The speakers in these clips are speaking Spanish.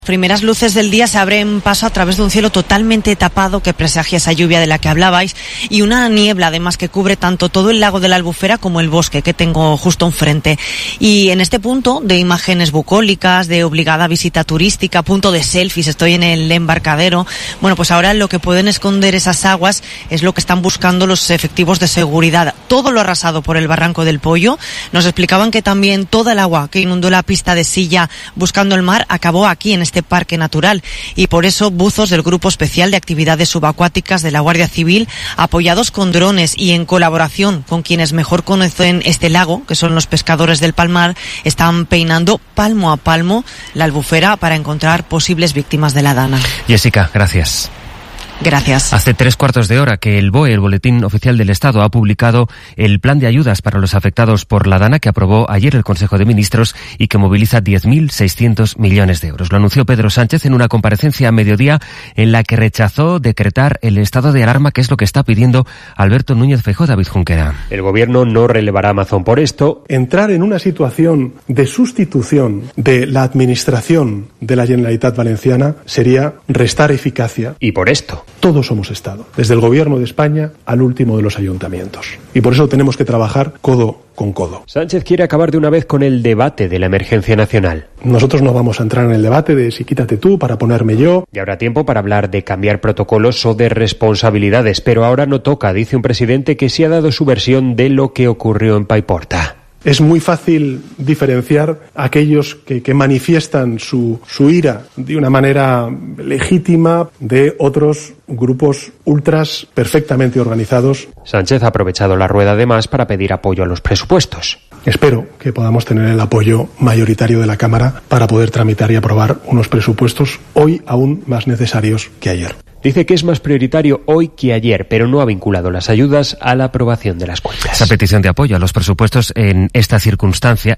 Primeras luces del día se abren paso a través de un cielo totalmente tapado que presagia esa lluvia de la que hablabais y una niebla además que cubre tanto todo el lago de la Albufera como el bosque que tengo justo enfrente. Y en este punto de imágenes bucólicas, de obligada visita turística, punto de selfies, estoy en el embarcadero. Bueno, pues ahora lo que pueden esconder esas aguas es lo que están buscando los efectivos de seguridad. Todo lo arrasado por el barranco del Pollo. Nos explicaban que también toda el agua que inundó la pista de Silla buscando el mar acabó aquí en este parque natural y por eso buzos del Grupo Especial de Actividades Subacuáticas de la Guardia Civil, apoyados con drones y en colaboración con quienes mejor conocen este lago, que son los pescadores del Palmar, están peinando palmo a palmo la Albufera para encontrar posibles víctimas de la dana. Jessica, gracias. Gracias. Hace 3/4 de hora que el BOE, el Boletín Oficial del Estado, ha publicado el plan de ayudas para los afectados por la dana que aprobó ayer el Consejo de Ministros y que moviliza 10.600 millones de euros. Lo anunció Pedro Sánchez en una comparecencia a mediodía en la que rechazó decretar el estado de alarma, que es lo que está pidiendo Alberto Núñez Feijóo. David Junquera. El gobierno no relevará a Amazon por esto. Entrar en una situación de sustitución de la administración de la Generalitat Valenciana sería restar eficacia. Y por esto. Todos somos Estado, desde el Gobierno de España al último de los ayuntamientos. Y por eso tenemos que trabajar codo con codo. Sánchez quiere acabar de una vez con el debate de la emergencia nacional. Nosotros no vamos a entrar en el debate de si quítate tú para ponerme yo. Y habrá tiempo para hablar de cambiar protocolos o de responsabilidades, pero ahora no toca, dice un presidente que sí ha dado su versión de lo que ocurrió en Paiporta. Es muy fácil diferenciar a aquellos que manifiestan su ira de una manera legítima de otros grupos ultras perfectamente organizados. Sánchez ha aprovechado la rueda además para pedir apoyo a los presupuestos. Espero que podamos tener el apoyo mayoritario de la Cámara para poder tramitar y aprobar unos presupuestos hoy aún más necesarios que ayer. Dice que es más prioritario hoy que ayer, pero no ha vinculado las ayudas a la aprobación de las cuentas. Esa petición de apoyo a los presupuestos en estas circunstancias,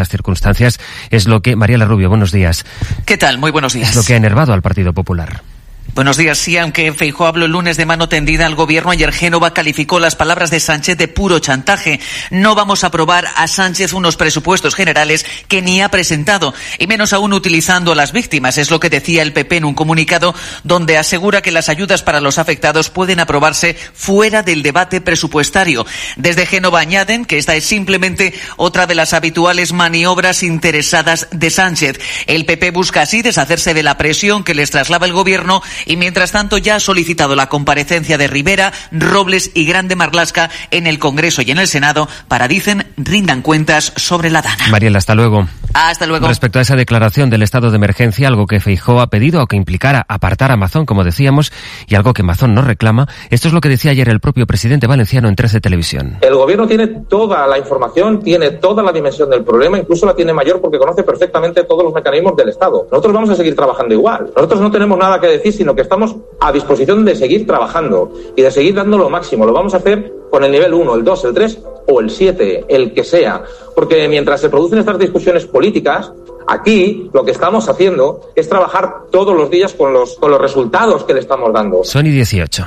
es lo que... Mariela Rubio, buenos días. ¿Qué tal? Muy buenos días. Es lo que ha enervado al Partido Popular. Buenos días. Sí, aunque Feijóo habló el lunes de mano tendida al gobierno, ayer Génova calificó las palabras de Sánchez de puro chantaje. No vamos a aprobar a Sánchez unos presupuestos generales que ni ha presentado, y menos aún utilizando a las víctimas. Es lo que decía el PP en un comunicado donde asegura que las ayudas para los afectados pueden aprobarse fuera del debate presupuestario. Desde Génova añaden que esta es simplemente otra de las habituales maniobras interesadas de Sánchez. El PP busca así deshacerse de la presión que les traslada el gobierno y mientras tanto ya ha solicitado la comparecencia de Rivera, Robles y Grande Marlaska en el Congreso y en el Senado para, dicen, rindan cuentas sobre la dana. Mariela, hasta luego. Hasta luego. Respecto a esa declaración del estado de emergencia, algo que Feijóo ha pedido o que implicara apartar a Amazon, como decíamos, y algo que Amazon no reclama, esto es lo que decía ayer el propio presidente valenciano en 13 Televisión. El gobierno tiene toda la información, tiene toda la dimensión del problema, incluso la tiene mayor porque conoce perfectamente todos los mecanismos del Estado. Nosotros vamos a seguir trabajando igual. Nosotros no tenemos nada que decir, sino que estamos a disposición de seguir trabajando y de seguir dando lo máximo. Lo vamos a hacer con el nivel 1, el 2, el 3 o el 7, el que sea. Porque mientras se producen estas discusiones políticas, aquí lo que estamos haciendo es trabajar todos los días con los resultados que le estamos dando. Sony 18.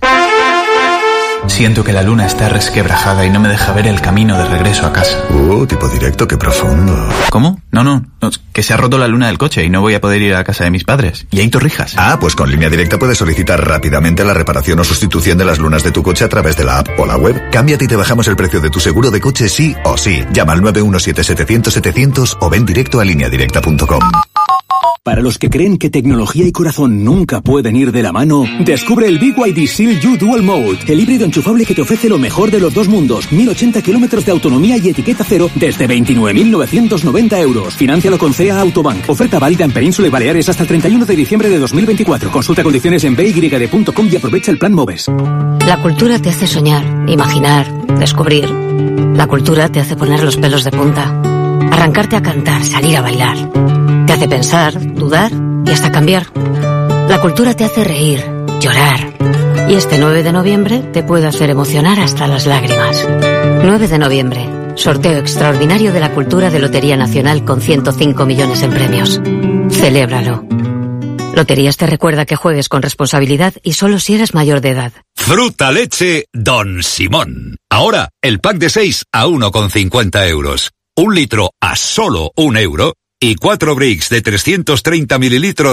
Siento que la luna está resquebrajada y no me deja ver el camino de regreso a casa. Tipo directo, qué profundo. ¿Cómo? No, que se ha roto la luna del coche y no voy a poder ir a casa de mis padres. Y hay Torrijas. Pues con Línea Directa puedes solicitar rápidamente la reparación o sustitución de las lunas de tu coche a través de la app o la web. Cámbiate y te bajamos el precio de tu seguro de coche sí o sí. Llama al 917-700-700 o ven directo a lineadirecta.com. Para los que creen que tecnología y corazón nunca pueden ir de la mano, descubre el BYD Seal U Dual Mode, el híbrido enchufable que te ofrece lo mejor de los dos mundos, 1080 kilómetros de autonomía y etiqueta cero desde 29.990 euros. Fináncialo con CEA Autobank. Oferta válida en Península y Baleares hasta el 31 de diciembre de 2024. Consulta condiciones en byd.com y aprovecha el plan MOVES. La cultura te hace soñar, imaginar, descubrir. La cultura te hace poner los pelos de punta, arrancarte a cantar, salir a bailar. Te hace pensar, dudar y hasta cambiar. La cultura te hace reír, llorar. Y este 9 de noviembre te puede hacer emocionar hasta las lágrimas. 9 de noviembre, sorteo extraordinario de la cultura de Lotería Nacional con 105 millones en premios. Celébralo. Loterías te recuerda que juegues con responsabilidad y solo si eres mayor de edad. Fruta leche Don Simón. Ahora, el pack de 6 a 1,50 euros. 1 litro a solo 1 euro. y 4 Brix de 330 mililitros